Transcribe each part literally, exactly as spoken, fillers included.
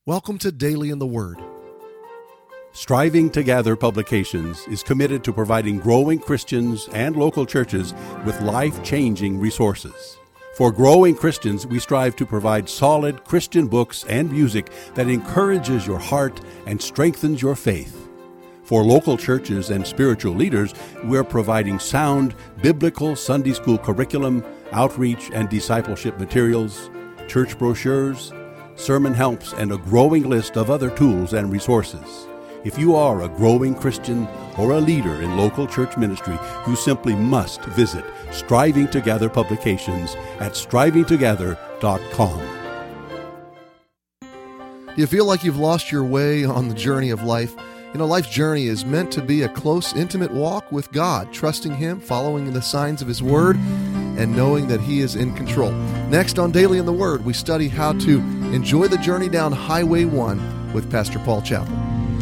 Welcome to Daily in the Word. Striving to Gather Publications is committed to providing growing Christians and local churches with life-changing resources. For growing Christians, we strive to provide solid Christian books and music that encourages your heart and strengthens your faith. For local churches and spiritual leaders, we're providing sound biblical Sunday school curriculum, outreach and discipleship materials, church brochures, sermon helps, and a growing list of other tools and resources. If you are a growing Christian or a leader in local church ministry, you simply must visit Striving to Gather Publications at striving together dot com. Do you feel like you've lost your way on the journey of life? You know, life's journey is meant to be a close, intimate walk with God, trusting Him, following the signs of His Word, and knowing that He is in control. Next on Daily in the Word, we study how to enjoy the journey down Highway one with Pastor Paul Chappell.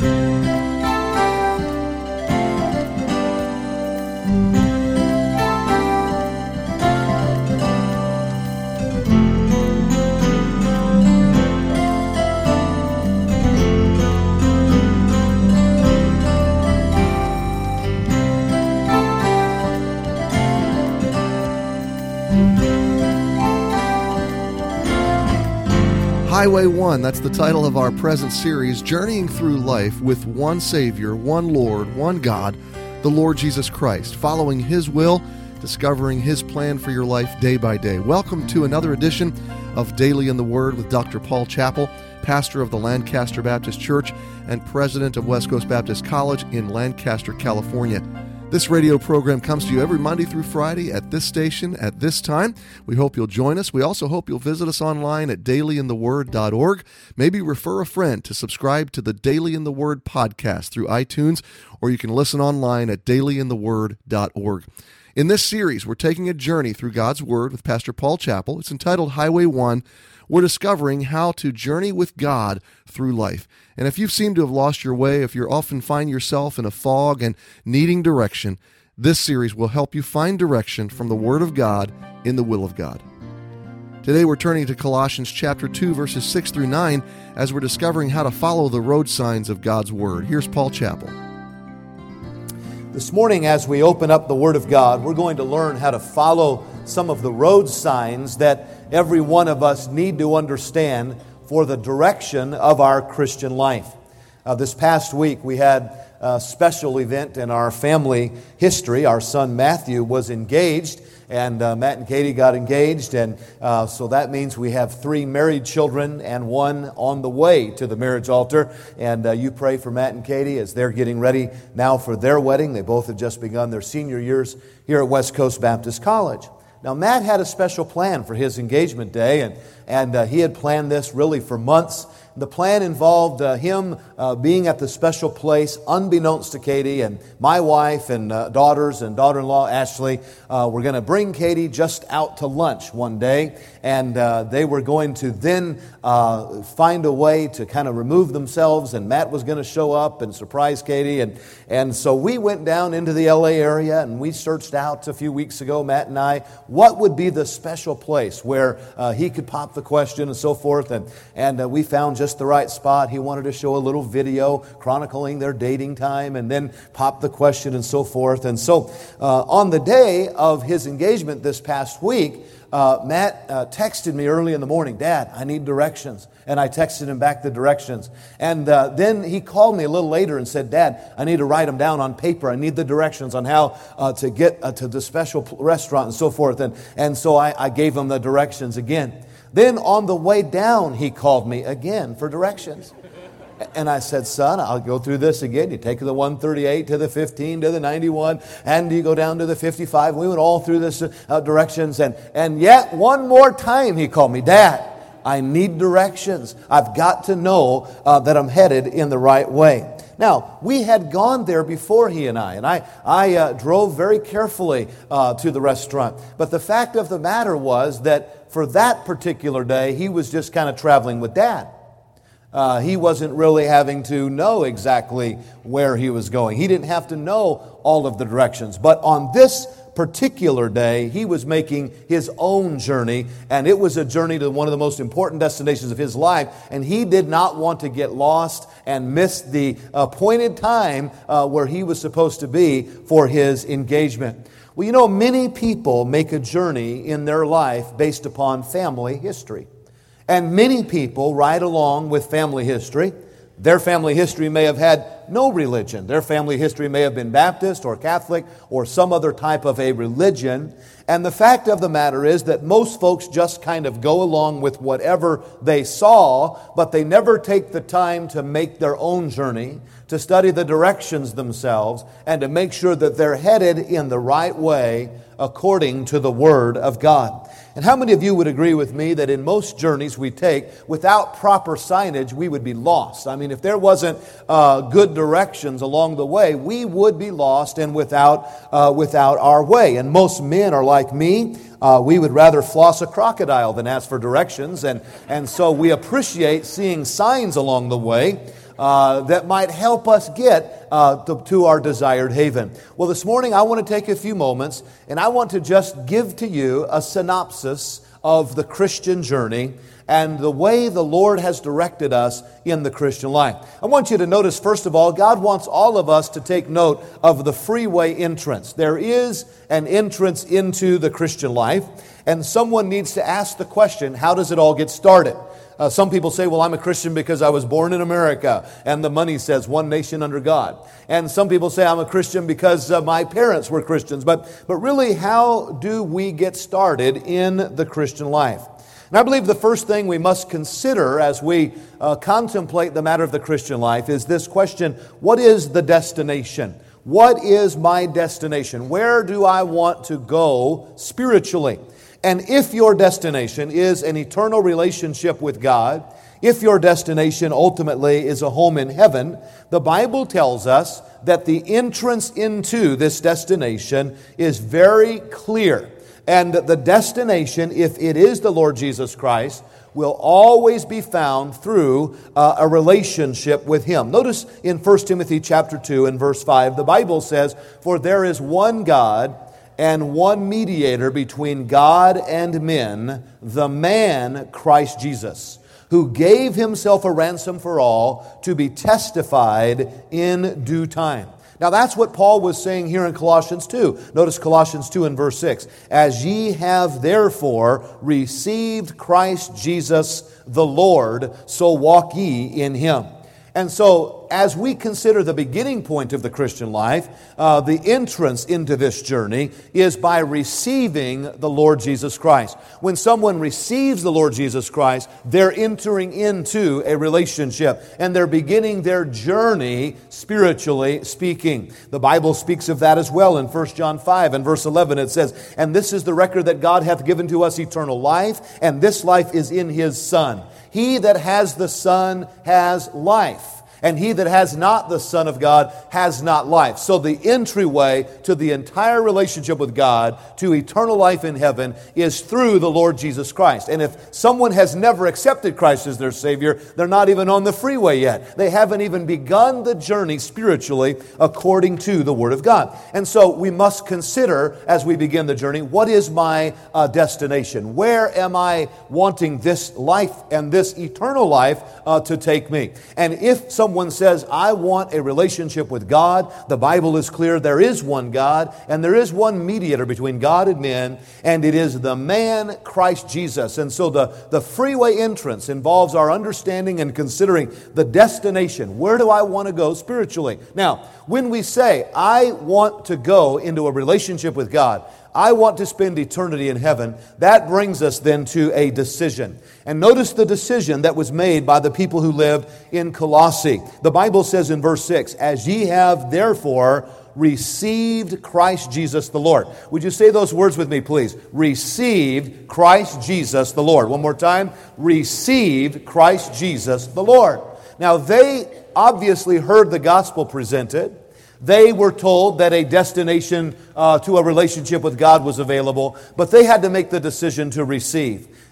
Highway one, that's the title of our present series, journeying through life with one Savior, one Lord, one God, the Lord Jesus Christ, following His will, discovering His plan for your life day by day. Welcome to another edition of Daily in the Word with Doctor Paul Chappell, pastor of the Lancaster Baptist Church and president of West Coast Baptist College in Lancaster, California. This radio program comes to you every Monday through Friday at this station at this time. We hope you'll join us. We also hope you'll visit us online at daily in the word dot org. Maybe refer a friend to subscribe to the Daily in the Word podcast through iTunes, or you can listen online at daily in the word dot org. In this series, we're taking a journey through God's Word with Pastor Paul Chappell. It's entitled Highway one. We're discovering how to journey with God through life. And if you seem to have lost your way, if you often find yourself in a fog and needing direction, this series will help you find direction from the Word of God in the will of God. Today we're turning to Colossians chapter two, verses six through nine, as we're discovering how to follow the road signs of God's Word. Here's Paul Chappell. This morning, as we open up the Word of God, we're going to learn how to follow some of the road signs that every one of us need to understand for the direction of our Christian life. Uh, this past week, we had a special event in our family history. Our son Matthew was engaged, and uh, Matt and Katie got engaged, and uh, so that means we have three married children and one on the way to the marriage altar. And uh, you pray for Matt and Katie as they're getting ready now for their wedding. They both have just begun their senior years here at West Coast Baptist College. Now, Matt had a special plan for his engagement day, and, and uh, he had planned this really for months. The plan involved uh, him uh, being at the special place, unbeknownst to Katie and my wife and uh, daughters and daughter-in-law Ashley. Uh, we're going to bring Katie just out to lunch one day, and uh, they were going to then uh, find a way to kind of remove themselves, and Matt was going to show up and surprise Katie. And, and so we went down into the L A area, and we searched out a few weeks ago, Matt and I, what would be the special place where uh, he could pop the question and so forth. And, and uh, we found just the right spot. He wanted to show a little video chronicling their dating time and then pop the question and so forth. And so uh, on the day of his engagement this past week, uh, Matt uh, texted me early in the morning, "Dad, I need directions." And I texted him back the directions. And uh, then he called me a little later and said, "Dad, I need to write them down on paper. I need the directions on how uh, to get uh, to the special restaurant and so forth." And, and so I, I gave him the directions again. Then on the way down, he called me again for directions. And I said, "Son, I'll go through this again. You take the one thirty-eight to the fifteen to the ninety-one, and you go down to the fifty-five. We went all through this uh, directions. And, and yet one more time he called me, "Dad, I need directions. I've got to know uh, that I'm headed in the right way." Now, we had gone there before, he and I, and I, I uh, drove very carefully uh, to the restaurant. But the fact of the matter was that for that particular day, he was just kind of traveling with Dad. Uh, he wasn't really having to know exactly where he was going. He didn't have to know all of the directions. But on this particular day, he was making his own journey, and it was a journey to one of the most important destinations of his life, and he did not want to get lost and miss the appointed time uh, where he was supposed to be for his engagement. Well, you know, many people make a journey in their life based upon family history. And many people ride along with family history. Their family history may have had no religion. Their family history may have been Baptist or Catholic or some other type of a religion. And the fact of the matter is that most folks just kind of go along with whatever they saw, but they never take the time to make their own journey, to study the directions themselves, and to make sure that they're headed in the right way according to the Word of God. And how many of you would agree with me that in most journeys we take, without proper signage, we would be lost? I mean, if there wasn't uh, good directions along the way, we would be lost and without uh, without our way. And most men are like me. Uh, we would rather floss a crocodile than ask for directions. And, and so we appreciate seeing signs along the way Uh, that might help us get uh, to, to our desired haven. Well, this morning I want to take a few moments and I want to just give to you a synopsis of the Christian journey and the way the Lord has directed us in the Christian life. I want you to notice, first of all, God wants all of us to take note of the freeway entrance. There is an entrance into the Christian life, and someone needs to ask the question, how does it all get started? Uh, some people say, well, I'm a Christian because I was born in America, and the money says one nation under God. And some people say I'm a Christian because uh, my parents were Christians. But, but really, how do we get started in the Christian life? And I believe the first thing we must consider as we uh, contemplate the matter of the Christian life is this question: what is the destination? What is my destination? Where do I want to go spiritually? And if your destination is an eternal relationship with God, if your destination ultimately is a home in heaven, the Bible tells us that the entrance into this destination is very clear. And the destination, if it is the Lord Jesus Christ, will always be found through uh, a relationship with Him. Notice in First Timothy chapter two and verse five, the Bible says, "For there is one God and one mediator between God and men, the man Christ Jesus, who gave Himself a ransom for all, to be testified in due time." Now that's what Paul was saying here in Colossians two. Notice Colossians two and verse six. "As ye have therefore received Christ Jesus the Lord, so walk ye in Him." And so, as we consider the beginning point of the Christian life, uh, the entrance into this journey is by receiving the Lord Jesus Christ. When someone receives the Lord Jesus Christ, they're entering into a relationship and they're beginning their journey spiritually speaking. The Bible speaks of that as well in First John five and verse eleven. It says, "And this is the record that God hath given to us eternal life, and this life is in His Son. He that has the Son has life. And he that has not the Son of God has not life." So the entryway to the entire relationship with God, to eternal life in heaven, is through the Lord Jesus Christ. And if someone has never accepted Christ as their Savior, they're not even on the freeway yet. They haven't even begun the journey spiritually according to the Word of God. And so we must consider, as we begin the journey, what is my uh, destination? Where am I wanting this life and this eternal life uh, to take me? And if someone Someone says, "I want a relationship with God," the Bible is clear, there is one God, and there is one mediator between God and men, and it is the man Christ Jesus. And so the, the freeway entrance involves our understanding and considering the destination. Where do I want to go spiritually? Now, when we say, "I want to go into a relationship with God," I want to spend eternity in heaven, that brings us then to a decision. And notice the decision that was made by the people who lived in Colossae. The Bible says in verse six, "As ye have therefore received Christ Jesus the Lord." Would you say those words with me, please? Received Christ Jesus the Lord. One more time. Received Christ Jesus the Lord. Now, they obviously heard the gospel presented. They were told that a destination uh, to a relationship with God was available, but they had to make the decision to receive.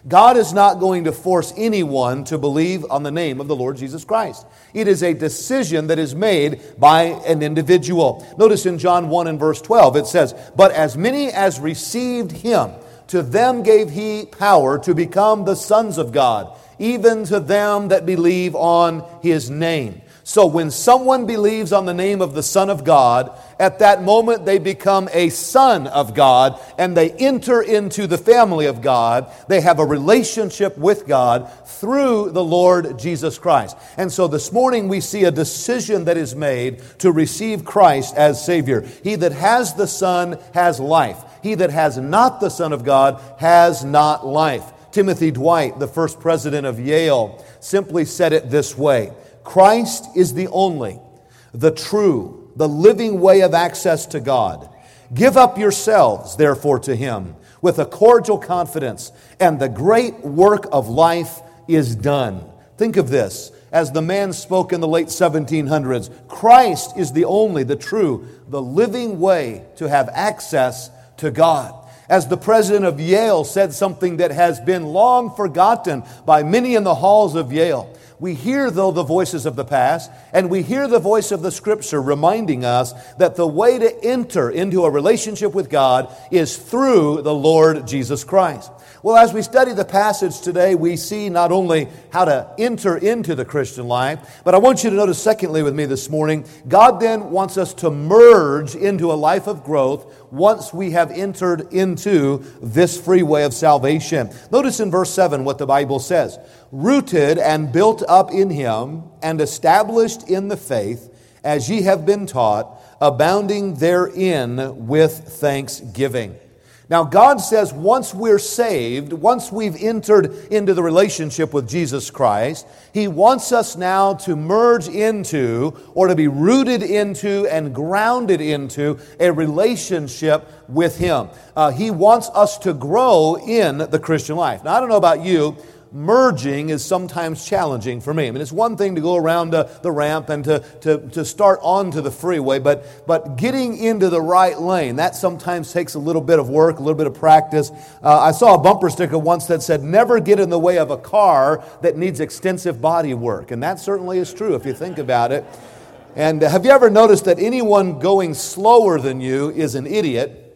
God is not going to force anyone to believe on the name of the Lord Jesus Christ. It is a decision that is made by an individual. Notice in John one and verse twelve, it says, "But as many as received him, to them gave he power to become the sons of God, even to them that believe on his name." So when someone believes on the name of the Son of God, at that moment they become a son of God and they enter into the family of God. They have a relationship with God through the Lord Jesus Christ. And so this morning we see a decision that is made to receive Christ as Savior. He that has the Son has life. He that has not the Son of God has not life. Timothy Dwight, the first president of Yale, simply said it this way: Christ is the only, the true, the living way of access to God. Give up yourselves, therefore, to Him with a cordial confidence, and the great work of life is done. Think of this. As the man spoke in the late seventeen hundreds, Christ is the only, the true, the living way to have access to God. As the president of Yale said something that has been long forgotten by many in the halls of Yale. We hear, though, the voices of the past, and we hear the voice of the Scripture reminding us that the way to enter into a relationship with God is through the Lord Jesus Christ. Well, as we study the passage today, we see not only how to enter into the Christian life, but I want you to notice secondly with me this morning, God then wants us to merge into a life of growth once we have entered into this free way of salvation. Notice in verse seven what the Bible says: "Rooted and built up in Him, and established in the faith, as ye have been taught, abounding therein with thanksgiving." Now, God says once we're saved, once we've entered into the relationship with Jesus Christ, He wants us now to merge into, or to be rooted into and grounded into a relationship with Him. Uh, he wants us to grow in the Christian life. Now, I don't know about you, merging is sometimes challenging for me. I mean, it's one thing to go around uh, the ramp and to, to, to start onto the freeway, but, but getting into the right lane, that sometimes takes a little bit of work, a little bit of practice. Uh, I saw a bumper sticker once that said, "Never get in the way of a car that needs extensive body work." And that certainly is true if you think about it. And have you ever noticed that anyone going slower than you is an idiot,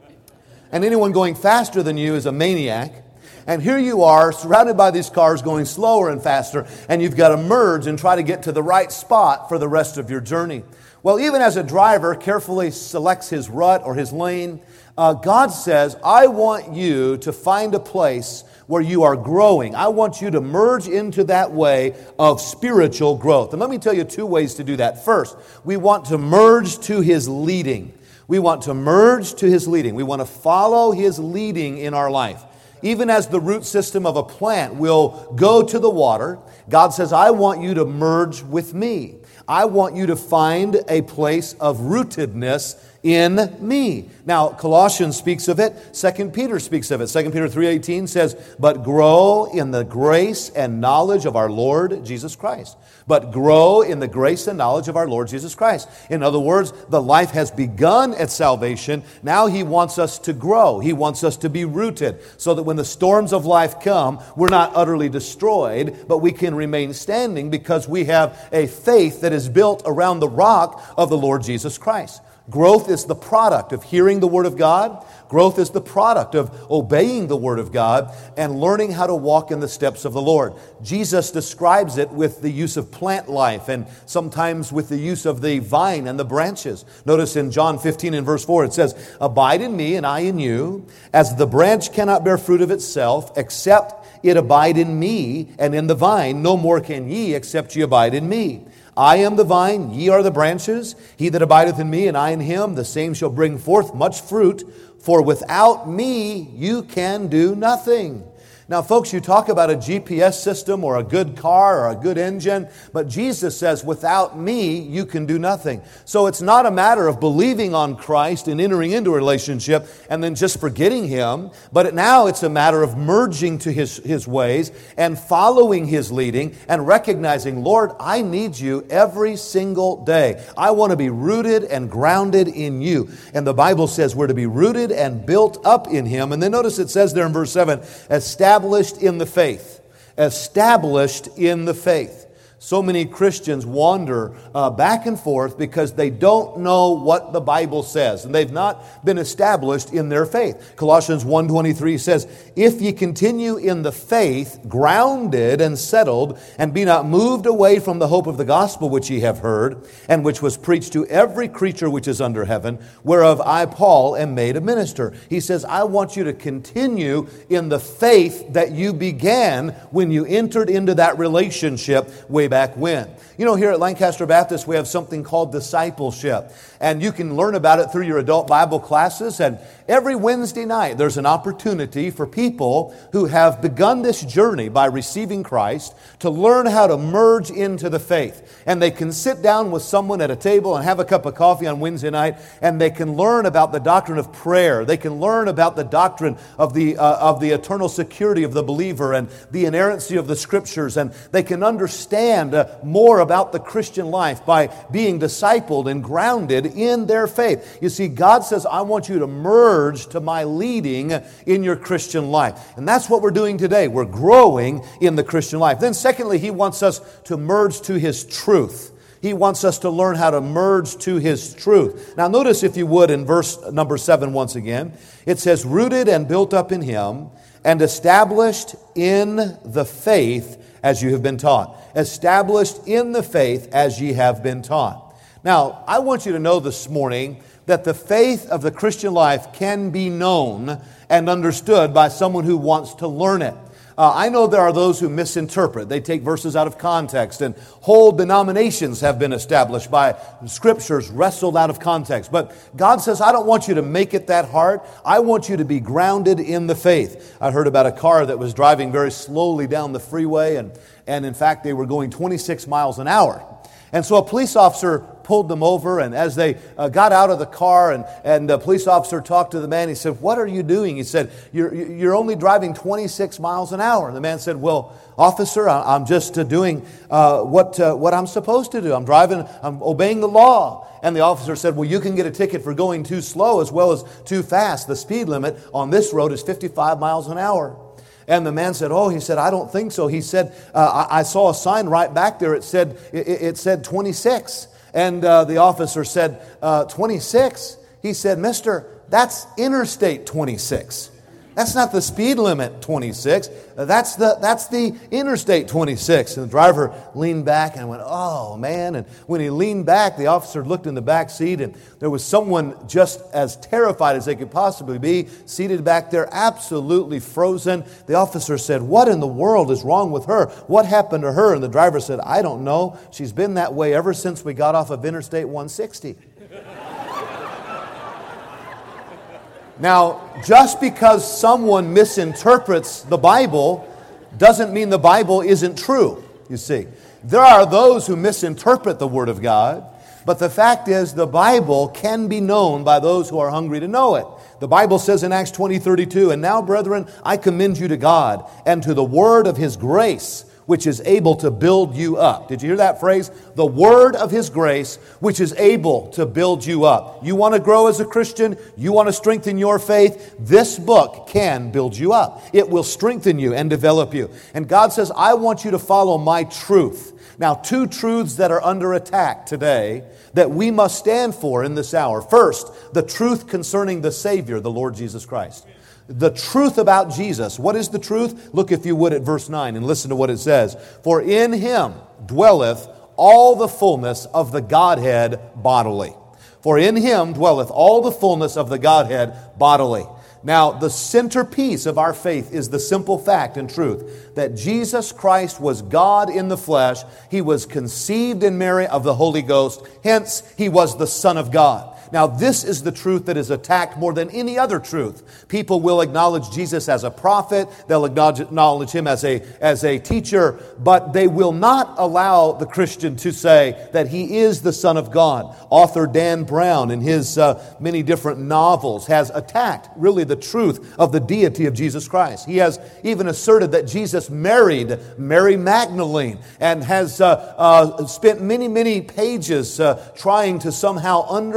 and anyone going faster than you is a maniac? And here you are, surrounded by these cars going slower and faster, and you've got to merge and try to get to the right spot for the rest of your journey. Well, even as a driver carefully selects his rut or his lane, uh, God says, I want you to find a place where you are growing. I want you to merge into that way of spiritual growth. And let me tell you two ways to do that. First, we want to merge to His leading. We want to merge to His leading. We want to follow His leading in our life. Even as the root system of a plant will go to the water, God says, I want you to merge with me. I want you to find a place of rootedness in me. Now, Colossians speaks of it. Second Peter speaks of it. Second Peter three eighteen says, "But grow in the grace and knowledge of our Lord Jesus Christ." But grow in the grace and knowledge of our Lord Jesus Christ. In other words, the life has begun at salvation. Now He wants us to grow. He wants us to be rooted so that when the storms of life come, we're not utterly destroyed, but we can remain standing because we have a faith that is built around the rock of the Lord Jesus Christ. Growth is the product of hearing the Word of God. Growth is the product of obeying the Word of God and learning how to walk in the steps of the Lord. Jesus describes it with the use of plant life and sometimes with the use of the vine and the branches. Notice in John fifteen and verse four it says, "Abide in me and I in you, as the branch cannot bear fruit of itself except it abide in me, and in the vine no more can ye except ye abide in me. I am the vine, ye are the branches. He that abideth in me, and I in him, the same shall bring forth much fruit. For without me, you can do nothing." Now, folks, you talk about a G P S system or a good car or a good engine, but Jesus says, without me, you can do nothing. So it's not a matter of believing on Christ and entering into a relationship and then just forgetting Him, but now it's a matter of merging to His, His ways and following His leading and recognizing, Lord, I need You every single day. I want to be rooted and grounded in You. And the Bible says we're to be rooted and built up in Him. And then notice it says there in verse seven, established established in the faith. Established in the faith. So many Christians wander uh, back and forth because they don't know what the Bible says, and they've not been established in their faith. Colossians one twenty-three says, "If ye continue in the faith, grounded and settled, and be not moved away from the hope of the gospel which ye have heard, and which was preached to every creature which is under heaven, whereof I, Paul, am made a minister." He says, I want you to continue in the faith that you began when you entered into that relationship way back when. You know, here at Lancaster Baptist, we have something called discipleship. And you can learn about it through your adult Bible classes. And every Wednesday night, there's an opportunity for people who have begun this journey by receiving Christ to learn how to merge into the faith. And they can sit down with someone at a table and have a cup of coffee on Wednesday night, and they can learn about the doctrine of prayer. They can learn about the doctrine of the uh, of the eternal security of the believer and the inerrancy of the Scriptures. And they can understand uh, more about the Christian life by being discipled and grounded in their faith. You see, God says, I want you to merge to my leading in your Christian life. And that's what we're doing today. We're growing in the Christian life. Then secondly, He wants us to merge to His truth. He wants us to learn how to merge to His truth. Now notice, if you would, in verse number seven once again, it says, "Rooted and built up in Him, and established in the faith as you have been taught." Established in the faith as ye have been taught. Now, I want you to know this morning that the faith of the Christian life can be known and understood by someone who wants to learn it. Uh, I know there are those who misinterpret. They take verses out of context, and whole denominations have been established by Scriptures wrestled out of context. But God says, I don't want you to make it that hard. I want you to be grounded in the faith. I heard about a car that was driving very slowly down the freeway, and, and in fact, they were going twenty-six miles an hour. And so a police officer pulled them over, and as they uh, got out of the car, and, and the police officer talked to the man, he said, "What are you doing?" He said, you're, you're only driving twenty-six miles an hour. And the man said, "Well, officer, I'm just uh, doing uh, what, uh, what I'm supposed to do. I'm driving, I'm obeying the law." And the officer said, "Well, you can get a ticket for going too slow as well as too fast. The speed limit on this road is fifty-five miles an hour. And the man said, "Oh," he said, "I don't think so." He said, uh, I, I saw a sign right back there. It said, it, it said twenty-six. And uh, the officer said, uh, twenty-six? He said, "Mister, that's Interstate twenty-six. That's not the speed limit twenty-six. That's the that's the Interstate twenty-six." And the driver leaned back and went, "Oh, man." And when he leaned back, the officer looked in the back seat, and there was someone just as terrified as they could possibly be, seated back there, absolutely frozen. The officer said, "What in the world is wrong with her? What happened to her?" And the driver said, "I don't know. She's been that way ever since we got off of Interstate one sixty. Now, just because someone misinterprets the Bible doesn't mean the Bible isn't true, you see. There are those who misinterpret the Word of God, but the fact is the Bible can be known by those who are hungry to know it. The Bible says in Acts twenty thirty-two, "And now, brethren, I commend you to God and to the word of His grace, which is able to build you up." Did you hear that phrase? The word of His grace, which is able to build you up. You want to grow as a Christian? You want to strengthen your faith? This book can build you up. It will strengthen you and develop you. And God says, I want you to follow my truth. Now, two truths that are under attack today that we must stand for in this hour. First, the truth concerning the Savior, the Lord Jesus Christ. The truth about Jesus. What is the truth? Look, if you would, at verse nine and listen to what it says. "For in Him dwelleth all the fullness of the Godhead bodily." For in Him dwelleth all the fullness of the Godhead bodily. Now, the centerpiece of our faith is the simple fact and truth that Jesus Christ was God in the flesh. He was conceived in Mary of the Holy Ghost. Hence, He was the Son of God. Now, this is the truth that is attacked more than any other truth. People will acknowledge Jesus as a prophet. They'll acknowledge Him as a, as a teacher. But they will not allow the Christian to say that He is the Son of God. Author Dan Brown, in his uh, many different novels, has attacked really the truth of the deity of Jesus Christ. He has even asserted that Jesus married Mary Magdalene and has uh, uh, spent many, many pages uh, trying to somehow undermine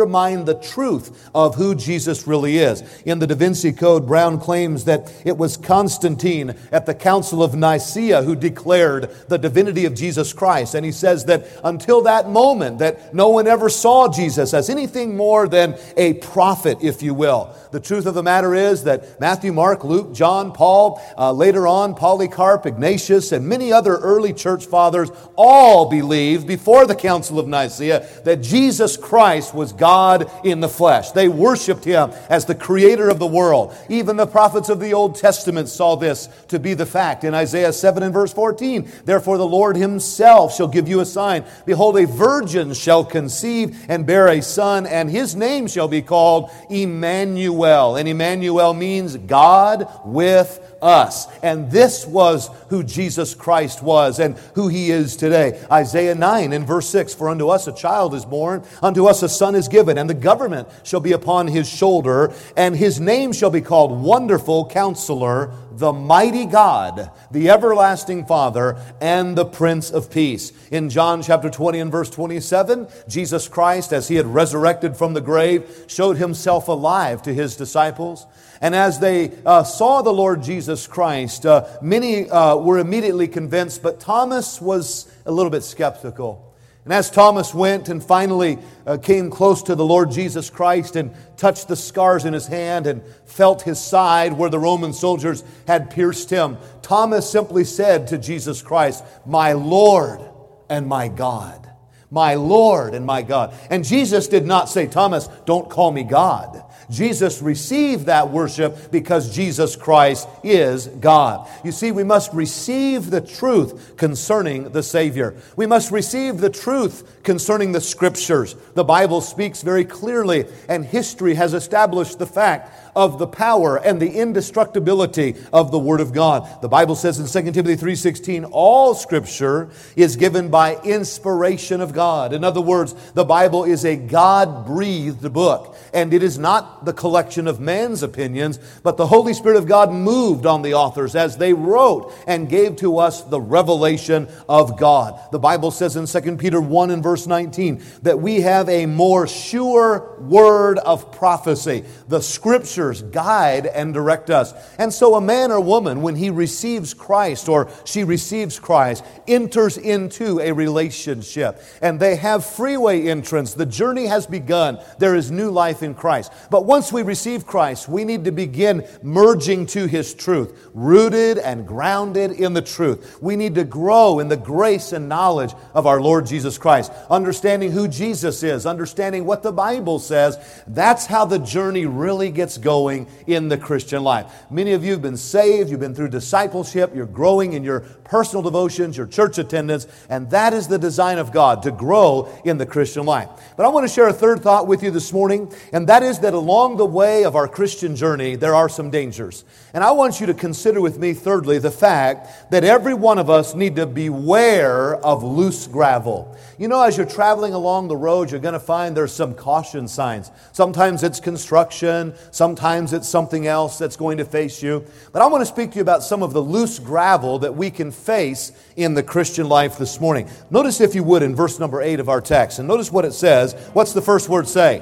the truth of who Jesus really is. In the Da Vinci Code, Brown claims that it was Constantine at the Council of Nicaea who declared the divinity of Jesus Christ. And he says that until that moment, that no one ever saw Jesus as anything more than a prophet, if you will. The truth of the matter is that Matthew, Mark, Luke, John, Paul, uh, later on Polycarp, Ignatius, and many other early church fathers all believed before the Council of Nicaea that Jesus Christ was God in the flesh. They worshiped Him as the creator of the world. Even the prophets of the Old Testament saw this to be the fact. In Isaiah seven and verse fourteen, therefore the Lord Himself shall give you a sign. Behold, a virgin shall conceive and bear a son, and His name shall be called Emmanuel. And Emmanuel means God with us. And this was who Jesus Christ was and who He is today. Isaiah nine and verse six, for unto us a child is born, unto us a son is given, and the government shall be upon His shoulder, and His name shall be called Wonderful Counselor, the Mighty God, the Everlasting Father, and the Prince of Peace. In John chapter twenty and verse twenty-seven, Jesus Christ, as He had resurrected from the grave, showed Himself alive to His disciples. And as they uh, saw the Lord Jesus Christ, uh, many uh, were immediately convinced, but Thomas was a little bit skeptical. And as Thomas went and finally uh, came close to the Lord Jesus Christ and touched the scars in His hand and felt His side where the Roman soldiers had pierced Him, Thomas simply said to Jesus Christ, "My Lord and my God." My Lord and my God. And Jesus did not say, "Thomas, don't call me God." Jesus received that worship because Jesus Christ is God. You see, we must receive the truth concerning the Savior. We must receive the truth concerning the Scriptures. The Bible speaks very clearly, and history has established the fact of the power and the indestructibility of the Word of God. The Bible says in Second Timothy three sixteen, all Scripture is given by inspiration of God. In other words, the Bible is a God-breathed book, and it is not the collection of man's opinions, but the Holy Spirit of God moved on the authors as they wrote and gave to us the revelation of God. The Bible says in Second Peter one and verse nineteen that we have a more sure word of prophecy. The Scriptures guide and direct us. And so a man or woman, when he receives Christ or she receives Christ, enters into a relationship. And they have freeway entrance. The journey has begun. There is new life in Christ. But once we receive Christ, we need to begin merging to His truth, rooted and grounded in the truth. We need to grow in the grace and knowledge of our Lord Jesus Christ, understanding who Jesus is, understanding what the Bible says. That's how the journey really gets going in the Christian life. Many of you have been saved, you've been through discipleship, you're growing in your personal devotions, your church attendance, and that is the design of God, to grow in the Christian life. But I want to share a third thought with you this morning, and that is that along the way of our Christian journey, there are some dangers. And I want you to consider with me, thirdly, the fact that every one of us need to beware of loose gravel. You know, as you're traveling along the road, you're going to find there's some caution signs. Sometimes it's construction, sometimes it's something else that's going to face you. But I want to speak to you about some of the loose gravel that we can face in the Christian life this morning. Notice, if you would, in verse number eight of our text, and notice what it says. What's the first word say?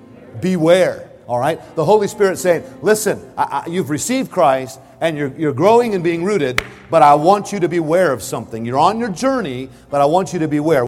Beware. All right? The Holy Spirit saying, listen, I, I, you've received Christ, and you're, you're growing and being rooted, but I want you to beware of something. You're on your journey, but I want you to beware.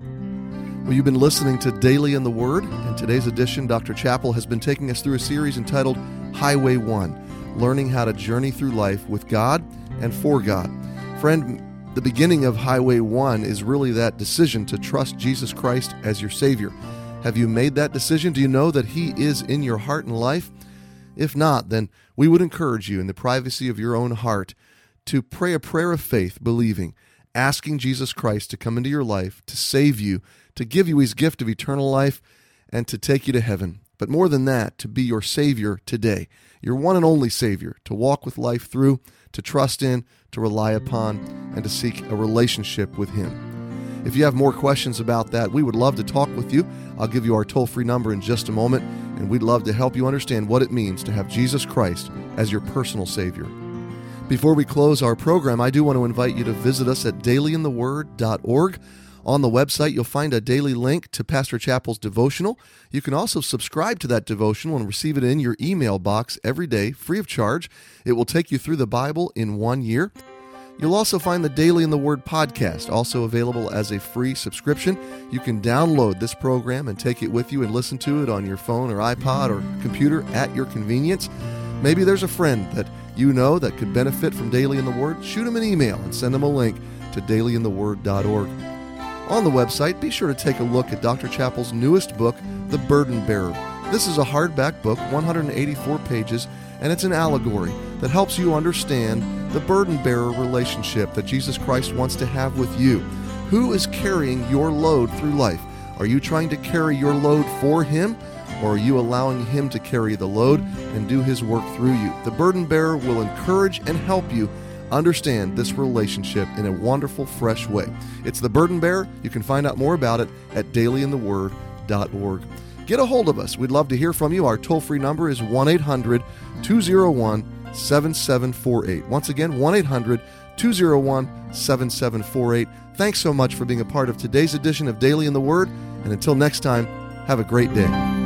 Well, you've been listening to Daily in the Word. In today's edition, Doctor Chappell has been taking us through a series entitled Highway One, learning how to journey through life with God and for God. Friend, the beginning of Highway One is really that decision to trust Jesus Christ as your Savior. Have you made that decision? Do you know that He is in your heart and life? If not, then we would encourage you in the privacy of your own heart to pray a prayer of faith, believing, asking Jesus Christ to come into your life, to save you, to give you His gift of eternal life, and to take you to heaven. But more than that, to be your Savior today, your one and only Savior, to walk with life through, to trust in, to rely upon, and to seek a relationship with Him. If you have more questions about that, we would love to talk with you. I'll give you our toll-free number in just a moment, and we'd love to help you understand what it means to have Jesus Christ as your personal Savior. Before we close our program, I do want to invite you to visit us at daily in the word dot org. On the website, you'll find a daily link to Pastor Chappell's devotional. You can also subscribe to that devotional and receive it in your email box every day, free of charge. It will take you through the Bible in one year. You'll also find the Daily in the Word podcast, also available as a free subscription. You can download this program and take it with you and listen to it on your phone or iPod or computer at your convenience. Maybe there's a friend that you know that could benefit from Daily in the Word. Shoot them an email and send them a link to daily in the word dot org. On the website, be sure to take a look at Doctor Chappell's newest book, The Burden Bearer. This is a hardback book, one hundred eighty-four pages, and it's an allegory that helps you understand the burden bearer relationship that Jesus Christ wants to have with you. Who is carrying your load through life? Are you trying to carry your load for Him, or are you allowing Him to carry the load and do His work through you? The burden bearer will encourage and help you understand this relationship in a wonderful, fresh way. It's The Burden Bearer. You can find out more about it at daily in the word dot org. Get a hold of us. We'd love to hear from you. Our toll-free number is one eight hundred two oh one seven seven four eight. Once again, one eight hundred two oh one seven seven four eight. Thanks so much for being a part of today's edition of Daily in the Word. And until next time, have a great day.